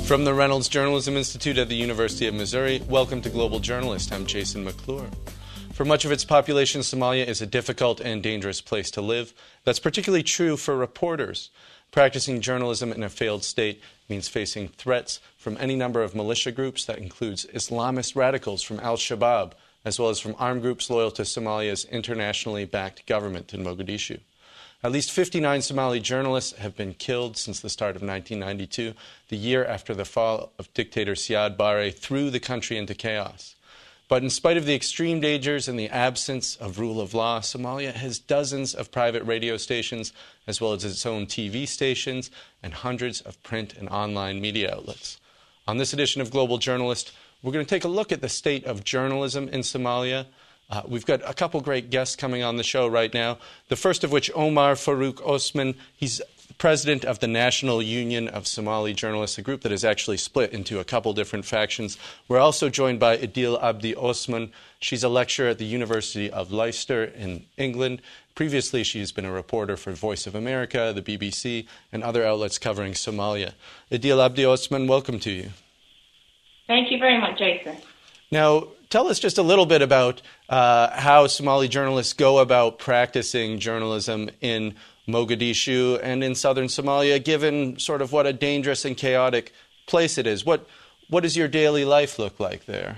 From the Reynolds Journalism Institute at the University of Missouri, welcome to Global Journalist. I'm Jason McClure. For much of its population, Somalia is a difficult and dangerous place to live. That's particularly true for reporters. Practicing journalism in a failed state means facing threats from any number of militia groups. That includes Islamist radicals from al-Shabaab, as well as from armed groups loyal to Somalia's internationally backed government in Mogadishu. At least 59 Somali journalists have been killed since the start of 1992, the year after the fall of dictator Siad Barre threw the country into chaos. But in spite of the extreme dangers and the absence of rule of law, Somalia has dozens of private radio stations, as well as its own TV stations, and hundreds of print and online media outlets. On this edition of Global Journalist, we're going to take a look at the state of journalism in Somalia. We've got a couple great guests coming on the show right now. The first of which, Omar Farouk Osman. He's president of the National Union of Somali Journalists, a group that is actually split into a couple different factions. We're also joined by Idil Abdi Osman. She's a lecturer at the University of Leicester in England. Previously, she's been a reporter for Voice of America, the BBC, and other outlets covering Somalia. Idil Abdi Osman, welcome to you. Thank you very much, Jason. Now, tell us just a little bit about how Somali journalists go about practicing journalism in Mogadishu and in southern Somalia, given sort of what a dangerous and chaotic place it is. What does your daily life look like there?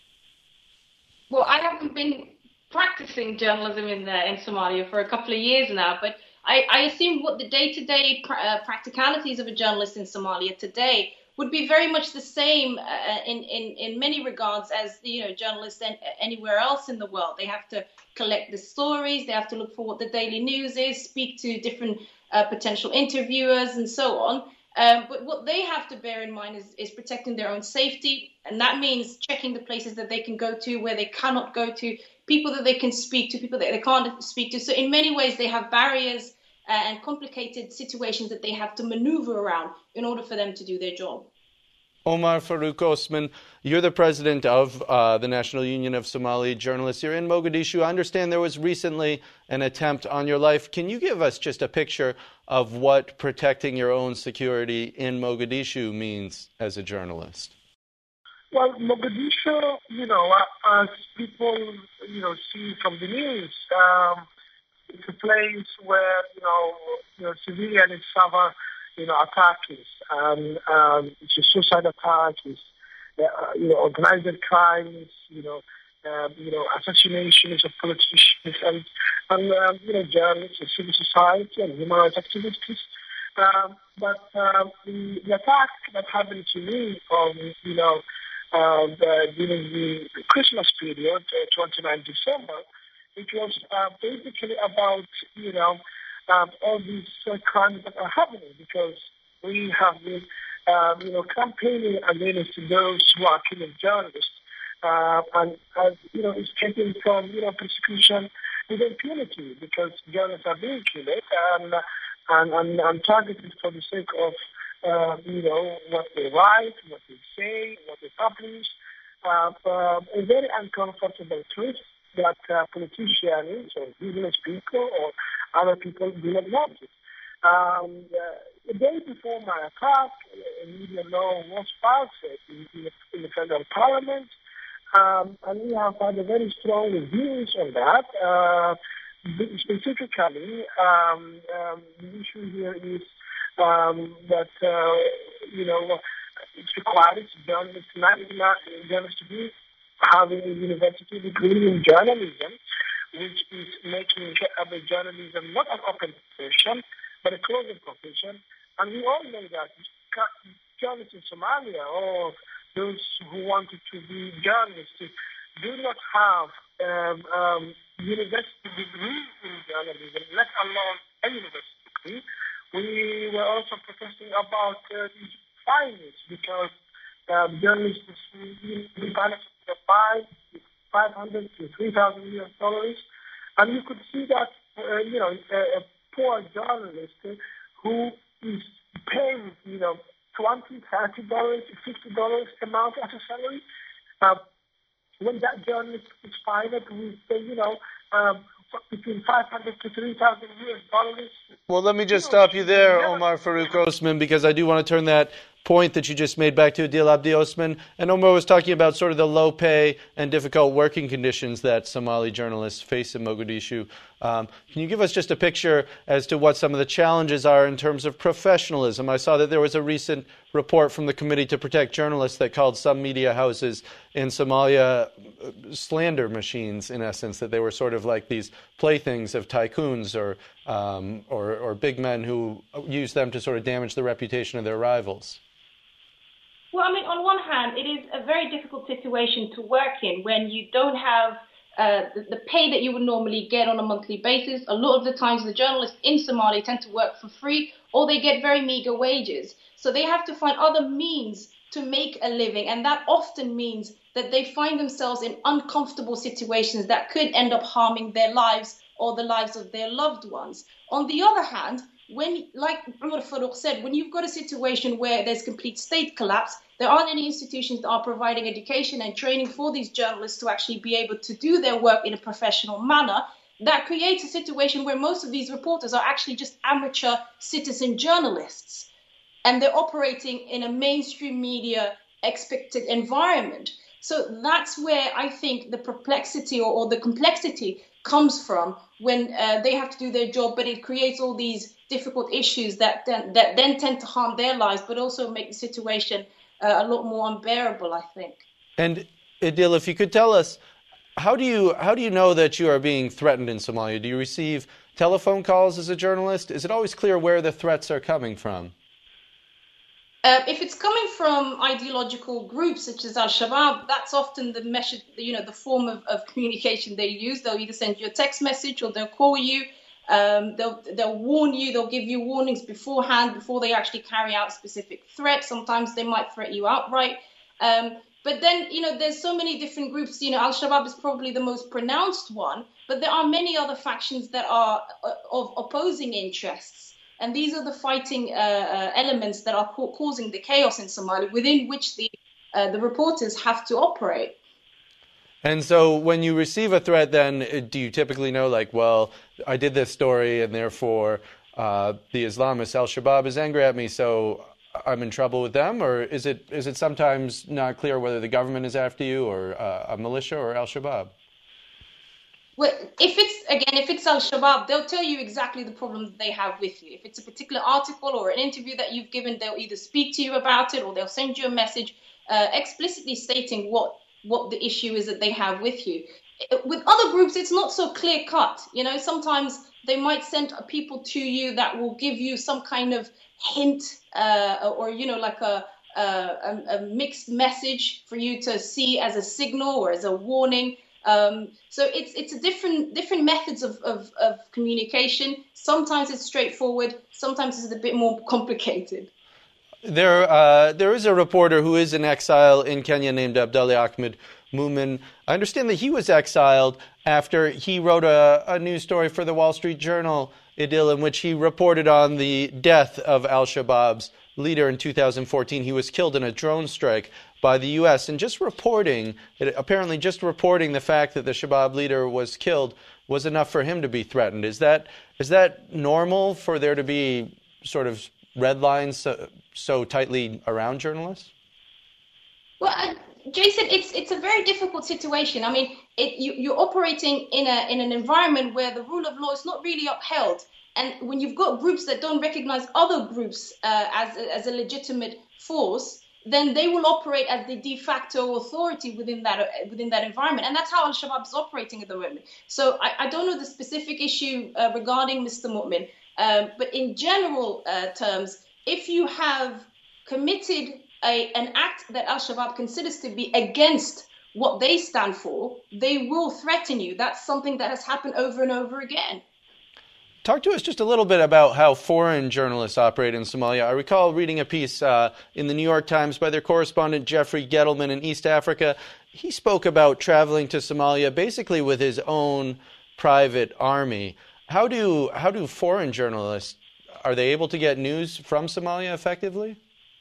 Well, I haven't been practicing journalism in Somalia for a couple of years now, but I assume what the day-to-day practicalities of a journalist in Somalia today would be very much the same in many regards as journalists anywhere else in the world. They have to collect the stories, they have to look for what the daily news is, speak to different potential interviewers and so on. But what they have to bear in mind is protecting their own safety, and that means checking the places that they can go to, where they cannot go to, people that they can speak to, people that they can't speak to. So in many ways they have barriers and complicated situations that they have to maneuver around in order for them to do their job. Omar Farouk Osman, you're the president of the National Union of Somali Journalists. You're in Mogadishu. I understand there was recently an attempt on your life. Can you give us just a picture of what protecting your own security in Mogadishu means as a journalist? Well, Mogadishu, as people, see from the news, it's a place where, civilians suffer, attacks, it's a suicide attack, it's, organized crimes, assassinations of politicians and journalists and civil society and human rights activities. But the attack that happened to me during the Christmas period, 29 December, it was basically about, all these crimes that are happening, because we have been, campaigning against those who are killing journalists. And it's taken from, persecution with impunity, because journalists are being killed and targeted for the sake of, what they write, what they say, what they publish. A very uncomfortable truth that politicians or business people or other people do not want it. The day before my attack, a media law was passed in the federal parliament, and we have had a very strong reviews on that. Specifically, the issue here is that, it's required journalists to be having a university degree in journalism, which is making journalism not an open profession, but a closed profession. And we all know that journalists in Somalia, or those who wanted to be journalists, do not have university degree in journalism, let alone a university degree. We were also protesting about these fines, because journalists be punished with $500 to $3,000 US, and you could see that a poor journalist who is paying $20, $30, $50 a month as a salary. When that journalist is fined with between $500 to $3,000 US. Well, let me just stop you there, Omar Farouk Osman, because I do want to turn that point that you just made back to Adil Abdi Osman. And Omar was talking about sort of the low pay and difficult working conditions that Somali journalists face in Mogadishu. Can you give us just a picture as to what some of the challenges are in terms of professionalism? I saw that there was a recent report from the Committee to Protect Journalists that called some media houses in Somalia slander machines, in essence, that they were sort of like these playthings of tycoons or big men who use them to sort of damage the reputation of their rivals. Well, I mean, on one hand, it is a very difficult situation to work in when you don't have the pay that you would normally get on a monthly basis. A lot of the times the journalists in Somalia tend to work for free or they get very meager wages. So they have to find other means to make a living. And that often means that they find themselves in uncomfortable situations that could end up harming their lives or the lives of their loved ones. On the other hand, when, like Umar Farouk said, when you've got a situation where there's complete state collapse, there aren't any institutions that are providing education and training for these journalists to actually be able to do their work in a professional manner. That creates a situation where most of these reporters are actually just amateur citizen journalists, and they're operating in a mainstream media expected environment. So that's where I think the perplexity or the complexity comes from when they have to do their job, but it creates all these difficult issues that then tend to harm their lives, but also make the situation a lot more unbearable, I think. And Adil, if you could tell us, how do you know that you are being threatened in Somalia? Do you receive telephone calls as a journalist? Is it always clear where the threats are coming from? If it's coming from ideological groups such as Al-Shabaab, that's often the message, the form of communication they use. They'll either send you a text message or they'll call you. They'll warn you. They'll give you warnings beforehand before they actually carry out specific threats. Sometimes they might threaten you outright. But then, there's so many different groups. Al-Shabaab is probably the most pronounced one, but there are many other factions that are of opposing interests. And these are the fighting elements that are causing the chaos in Somalia, within which the reporters have to operate. And so when you receive a threat, then do you typically know, like, well, I did this story and therefore the Islamist Al-Shabaab is angry at me, so I'm in trouble with them? Or is it sometimes not clear whether the government is after you or a militia or Al-Shabaab? Well, if it's Al-Shabaab, they'll tell you exactly the problem that they have with you. If it's a particular article or an interview that you've given, they'll either speak to you about it or they'll send you a message explicitly stating what the issue is that they have with you. With other groups, it's not so clear cut. Sometimes they might send people to you that will give you some kind of hint or like a mixed message for you to see as a signal or as a warning. So it's a different methods of communication. Sometimes it's straightforward. Sometimes it's a bit more complicated. There is a reporter who is in exile in Kenya named Abdullah Ahmed Mumin. I understand that he was exiled after he wrote a news story for the Wall Street Journal, Adil, in which he reported on the death of Al-Shabaab's leader in 2014. He was killed in a drone strike by the U.S. And apparently just reporting the fact that the Shabaab leader was killed was enough for him to be threatened. Is that normal for there to be sort of red lines so tightly around journalists? Well, Jason, it's a very difficult situation. I mean, you're operating in an environment where the rule of law is not really upheld. And when you've got groups that don't recognize other groups as a legitimate force, then they will operate as the de facto authority within that environment. And that's how Al-Shabaab is operating at the moment. So I don't know the specific issue regarding Mr. Mu'min, but in general terms, if you have committed an act that Al-Shabaab considers to be against what they stand for, they will threaten you. That's something that has happened over and over again. Talk to us just a little bit about how foreign journalists operate in Somalia. I recall reading a piece in the New York Times by their correspondent Jeffrey Gettleman in East Africa. He spoke about traveling to Somalia basically with his own private army. How do foreign journalists, are they able to get news from Somalia effectively?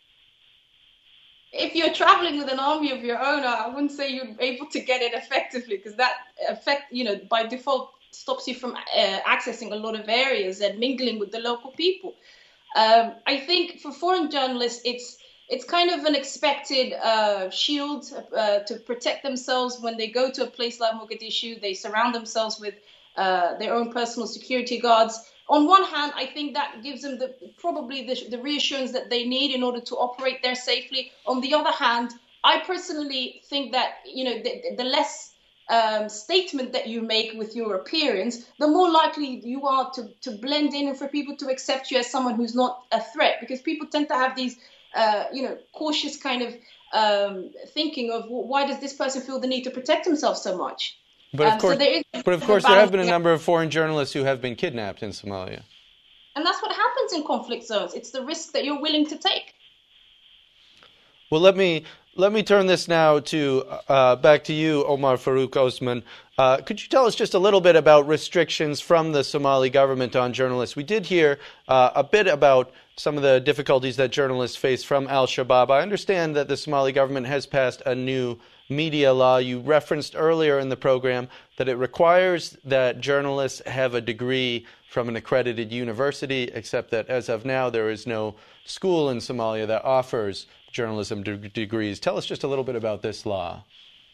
If you're traveling with an army of your own, I wouldn't say you're able to get it effectively, because that by default stops you from accessing a lot of areas and mingling with the local people. I think for foreign journalists, it's kind of an expected shield to protect themselves when they go to a place like Mogadishu. They surround themselves with their own personal security guards. On one hand, I think that gives them probably the reassurance that they need in order to operate there safely. On the other hand, I personally think that the less statement that you make with your appearance, the more likely you are to blend in and for people to accept you as someone who's not a threat, because people tend to have these cautious kind of thinking of, well, why does this person feel the need to protect himself so much? But of course, there have been a number of foreign journalists who have been kidnapped in Somalia. And that's what happens in conflict zones. It's the risk that you're willing to take. Well, let me turn this now to back to you, Omar Farouk Osman. Could you tell us just a little bit about restrictions from the Somali government on journalists? We did hear a bit about some of the difficulties that journalists face from al-Shabaab. I understand that the Somali government has passed a new media law. You referenced earlier in the program that it requires that journalists have a degree from an accredited university, except that as of now there is no school in Somalia that offers journalism degrees. Tell us just a little bit about this law.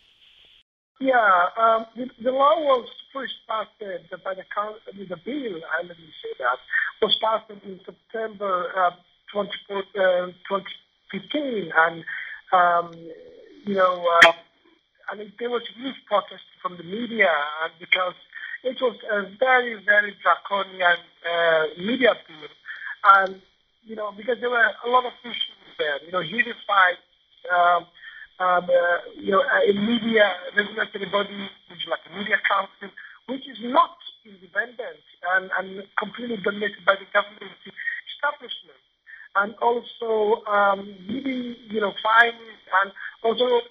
Yeah, the law was first passed by the bill, let me say that, was passed in September 2015, and there was huge protest from the media because it was a very, very draconian media bill, and because there were a lot of issues there, unified, a media regulatory body, which is like a media council, which is not independent and completely dominated by the government establishment. And also, fines, and also,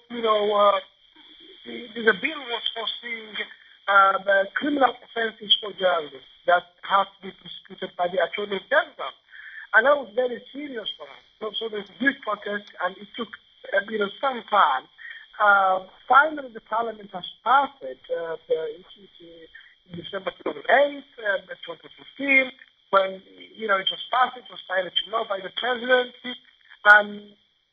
the bill was foreseeing criminal offenses for journalists that have to be prosecuted by the Attorney General. And that was very serious for us. So there's a huge protest, and it took some time. Finally, the Parliament has passed it in December 28th, 2015, when it was passed. It was signed into law by the presidency, and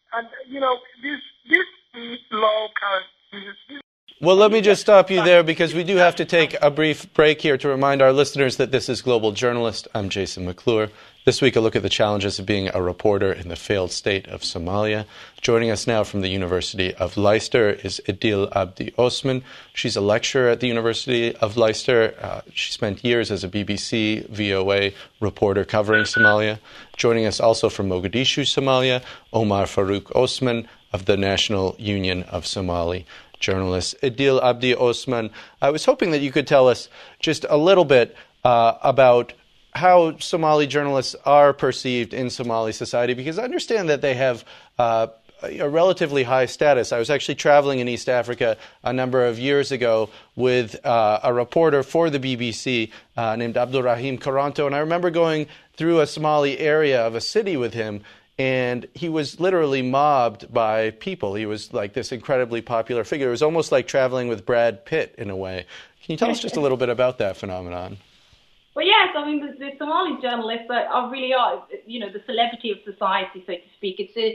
this law can. Well, let me just stop you there because we do have to take a brief break here to remind our listeners that this is Global Journalist. I'm Jason McClure. This week, a look at the challenges of being a reporter in the failed state of Somalia. Joining us now from the University of Leicester is Idil Abdi Osman. She's a lecturer at the University of Leicester. She spent years as a BBC, VOA reporter covering Somalia. Joining us also from Mogadishu, Somalia, Omar Farouk Osman of the National Union of Somali Journalists. Idil Abdi Osman, I was hoping that you could tell us just a little bit about how Somali journalists are perceived in Somali society, because I understand that they have a relatively high status. I was actually traveling in East Africa a number of years ago with a reporter for the BBC named Abdulrahim Karanto, and I remember going through a Somali area of a city with him, and he was literally mobbed by people. He was like this incredibly popular figure. It was almost like traveling with Brad Pitt in a way. Can you tell us just a little bit about that phenomenon? Well, yes, I mean, the Somali journalists are really the celebrity of society, so to speak.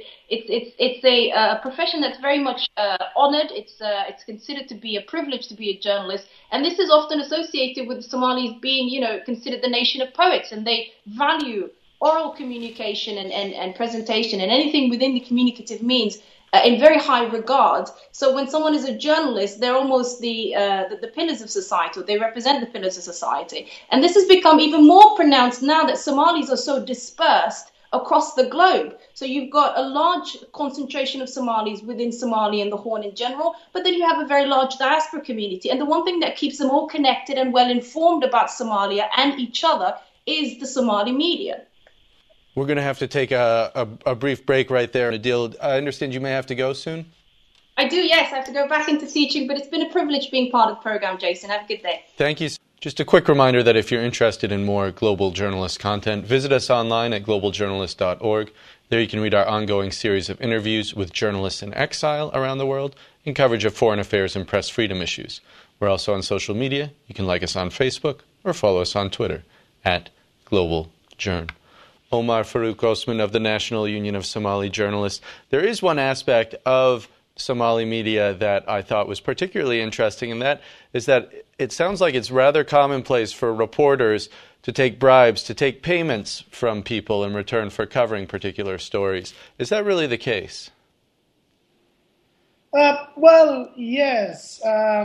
It's a profession that's very much honored. It's considered to be a privilege to be a journalist, and this is often associated with the Somalis being, considered the nation of poets, and they value oral communication and presentation and anything within the communicative means in very high regard. So when someone is a journalist, they're almost the pillars of society, or they represent the pillars of society. And this has become even more pronounced now that Somalis are so dispersed across the globe. So you've got a large concentration of Somalis within Somalia and the Horn in general, but then you have a very large diaspora community. And the one thing that keeps them all connected and well informed about Somalia and each other is the Somali media. We're going to have to take a brief break right there. Adil, I understand you may have to go soon? I do, yes. I have to go back into teaching, but it's been a privilege being part of the program, Jason. Have a good day. Thank you. Just a quick reminder that if you're interested in more Global Journalist content, visit us online at globaljournalist.org. There you can read our ongoing series of interviews with journalists in exile around the world and coverage of foreign affairs and press freedom issues. We're also on social media. You can like us on Facebook or follow us on Twitter at Global Journ. Omar Farouk Osman of the National Union of Somali Journalists. There is one aspect of Somali media that I thought was particularly interesting, and that is that it sounds like it's rather commonplace for reporters to take bribes, to take payments from people in return for covering particular stories. Is that really the case? Well, yes.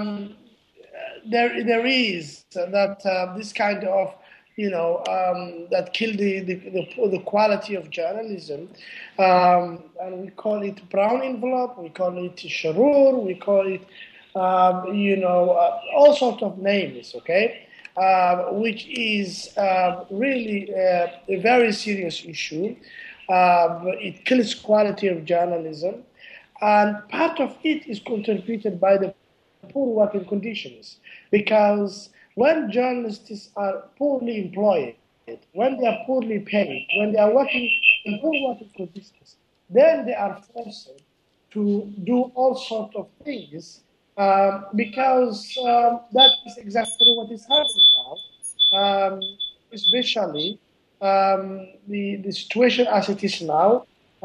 There is that this kind of, that kill the quality of journalism, and we call it brown envelope, we call it sharur, we call it, all sorts of names, okay, which is really a very serious issue. It kills quality of journalism, and part of it is contributed by the poor working conditions, because when journalists are poorly employed, when they are poorly paid, when they are working in poor working conditions, then they are forced to do all sorts of things, because that is exactly what is happening now, especially the situation as it is now.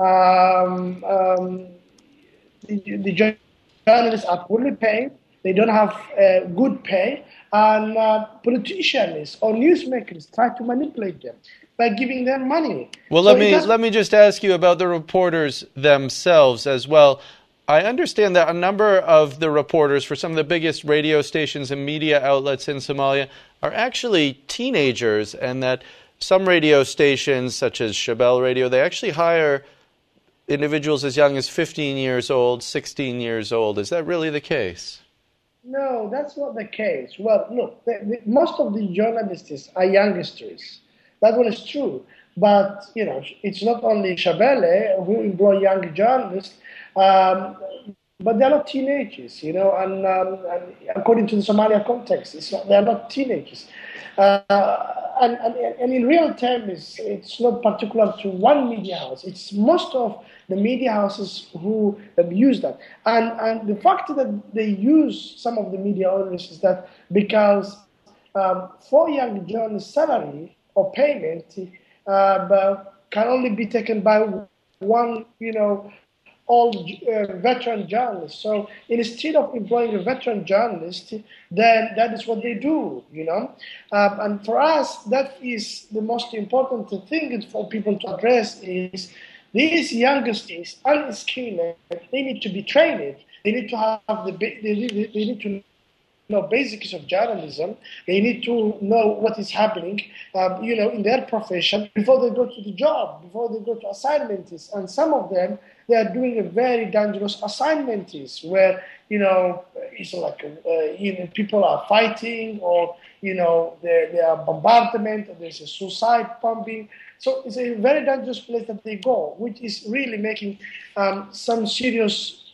The journalists are poorly paid. They don't have good pay, and politicians or newsmakers try to manipulate them by giving them money. Well, let me just ask you about the reporters themselves as well. I understand that a number of the reporters for some of the biggest radio stations and media outlets in Somalia are actually teenagers, and that some radio stations, such as Shabelle Radio, they actually hire individuals as young as 15 years old, 16 years old. Is that really the case? No, that's not the case. Well, look, most of the journalists are youngsters. That one is true. But, it's not only Shabelle who employ young journalists, but they're not teenagers, and according to the Somalia context, they're not teenagers. And in real terms, it's not particular to one media house. It's most of the media houses who use that. And the fact that they use some of the media owners is that because for young journalists' salary or payment can only be taken by one, old veteran journalist. So instead of employing a veteran journalist, then that is what they do, And for us, that is the most important thing for people to address is these youngsters, unskilled, they need to be trained. They need to have they need to know basics of journalism. They need to know what is happening, in their profession before they go to the job, before they go to assignments. And some of them, they are doing a very dangerous assignments where, it's like, people are fighting or, there are bombardment, or there's a suicide bombing. So it's a very dangerous place that they go, which is really making some serious,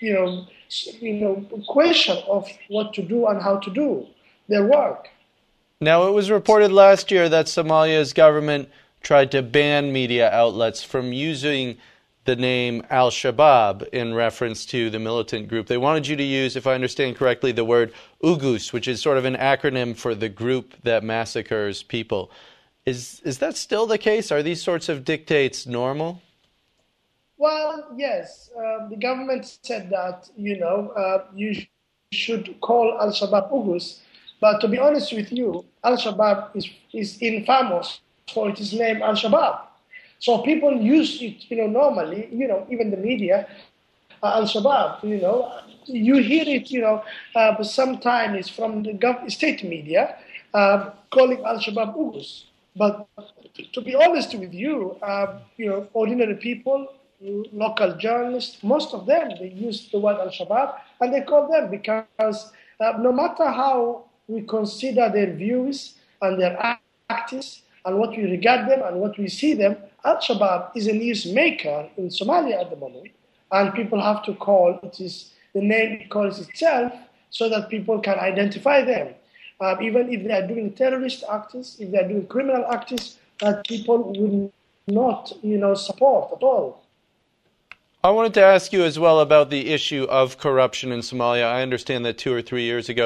question of what to do and how to do their work. Now, it was reported last year that Somalia's government tried to ban media outlets from using the name Al-Shabaab in reference to the militant group. They wanted you to use, if I understand correctly, the word Ugus, which is sort of an acronym for the group that massacres people. Is that still the case? Are these sorts of dictates normal? Well, yes. The government said that, you should call Al-Shabaab Ugus. But to be honest with you, Al-Shabaab is infamous for its name Al-Shabaab. So people use it, normally, even the media, Al-Shabaab, you hear it, but sometimes from the state media calling Al-Shabaab Ugus. But to be honest with you, ordinary people, local journalists, most of them, they use the word Al-Shabaab, and they call them because no matter how we consider their views and their actions and what we regard them and what we see them, Al-Shabaab is a newsmaker in Somalia at the moment, and people have to call the name it calls itself so that people can identify them. Even if they are doing terrorist acts, if they are doing criminal acts, that people will not, support at all. I wanted to ask you as well about the issue of corruption in Somalia. I understand that 2 or 3 years ago,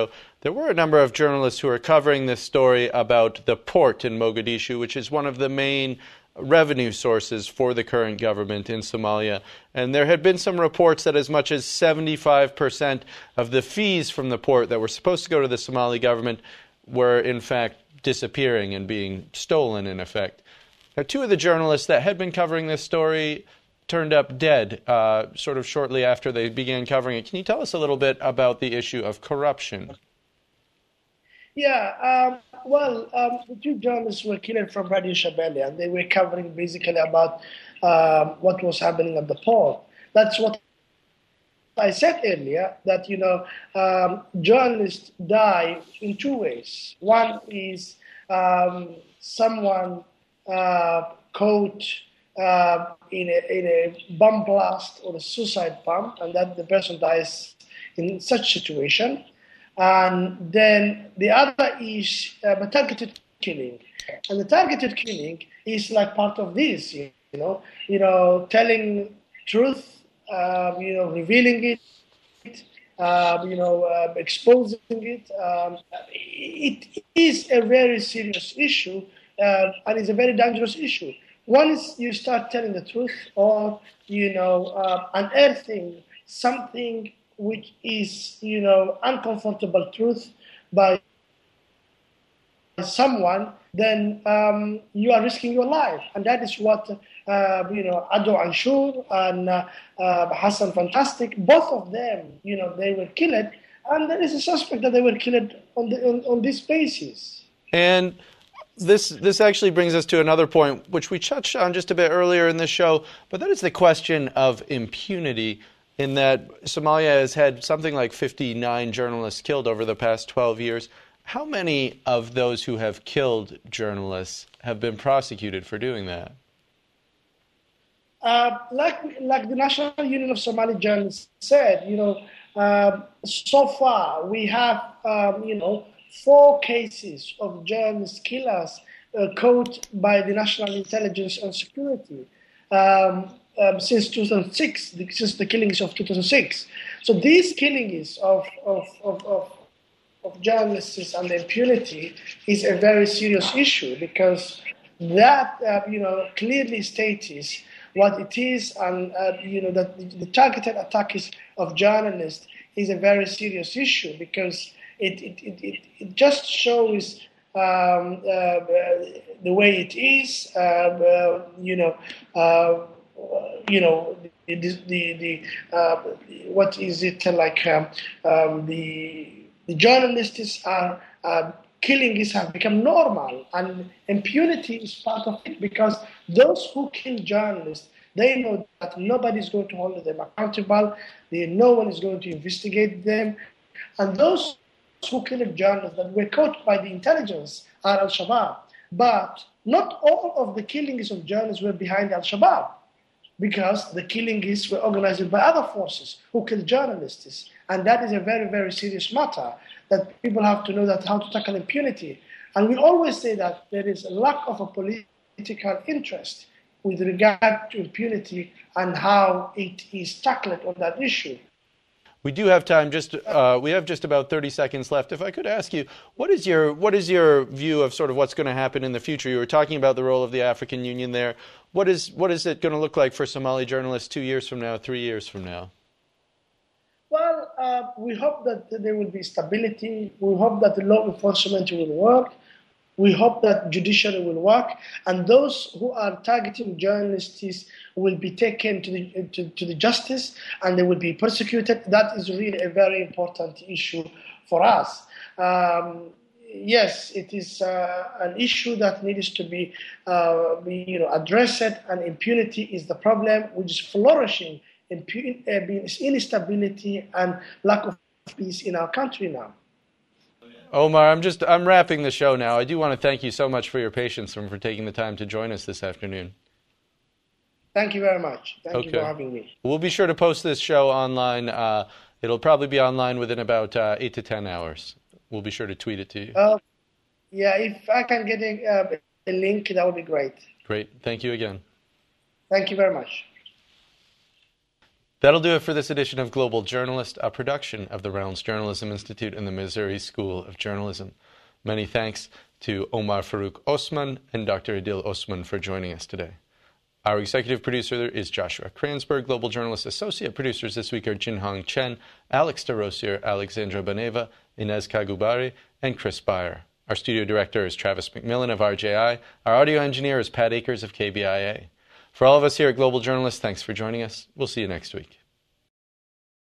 There were a number of journalists who are covering this story about the port in Mogadishu, which is one of the main revenue sources for the current government in Somalia. And there had been some reports that as much as 75% of the fees from the port that were supposed to go to the Somali government were in fact disappearing and being stolen in effect. Now, two of the journalists that had been covering this story turned up dead sort of shortly after they began covering it. Can you tell us a little bit about the issue of corruption? Yeah, the two journalists were killed from Radio Shabelle, and they were covering basically about what was happening at the port. That's what I said earlier, that, journalists die in two ways. One is someone caught in a bomb blast or a suicide bomb, and that the person dies in such situation. And then the other is a targeted killing, and the targeted killing is like part of this, telling truth, revealing it, exposing it. It is a very serious issue, and it's a very dangerous issue. Once you start telling the truth, or unearthing something which is, uncomfortable truth by someone, then you are risking your life. And that is what, Ado Anshur and Hassan Fantastic, both of them, they were killed. And there is a suspect that they were killed on this basis. And this actually brings us to another point, which we touched on just a bit earlier in the show, but that is the question of impunity, in that Somalia has had something like 59 journalists killed over the past 12 years. How many of those who have killed journalists have been prosecuted for doing that? Like the National Union of Somali Journalists said, so far we have, 4 cases of journalist killers caught by the National Intelligence and Security. Since 2006, since the killings of 2006. So these killings of journalists and the impunity is a very serious issue, because that clearly states what it is, and that the targeted attacks of journalists is a very serious issue, because it just shows the way it is, what is it like? The journalists are killings have become normal, and impunity is part of it, because those who kill journalists, they know that nobody is going to hold them accountable. No one is going to investigate them, and those who killed journalists that were caught by the intelligence are Al-Shabaab. But not all of the killings of journalists were behind Al-Shabaab, because the killings were organized by other forces who killed journalists. And that is a very, very serious matter, that people have to know that how to tackle impunity. And we always say that there is a lack of a political interest with regard to impunity and how it is tackled on that issue. We do have time. We have just about 30 seconds left. If I could ask you, what is your view of sort of what's going to happen in the future? You were talking about the role of the African Union there. What is it going to look like for Somali journalists 2 years from now, 3 years from now? Well, we hope that there will be stability. We hope that the law enforcement will work. We hope that judiciary will work, and those who are targeting journalists will be taken to the justice, and they will be persecuted. That is really a very important issue for us. Yes, it is an issue that needs to be addressed, and impunity is the problem, which is flourishing. Instability and lack of peace in our country now. Omar, I'm wrapping the show now. I do want to thank you so much for your patience and for taking the time to join us this afternoon. Thank you very much. Thank you for having me. We'll be sure to post this show online. It'll probably be online within about 8 to 10 hours. We'll be sure to tweet it to you. Yeah, if I can get a link, that would be great. Great. Thank you again. Thank you very much. That'll do it for this edition of Global Journalist, a production of the Rounds Journalism Institute and the Missouri School of Journalism. Many thanks to Omar Farouk Osman and Dr. Adil Osman for joining us today. Our executive producer is Joshua Kransberg. Global Journalist associate producers this week are Jinhong Chen, Alex DeRosier, Alexandra Baneva, Inez Kagubari, and Chris Beyer. Our studio director is Travis McMillan of RJI. Our audio engineer is Pat Akers of KBIA. For all of us here at Global Journalist, thanks for joining us. We'll see you next week.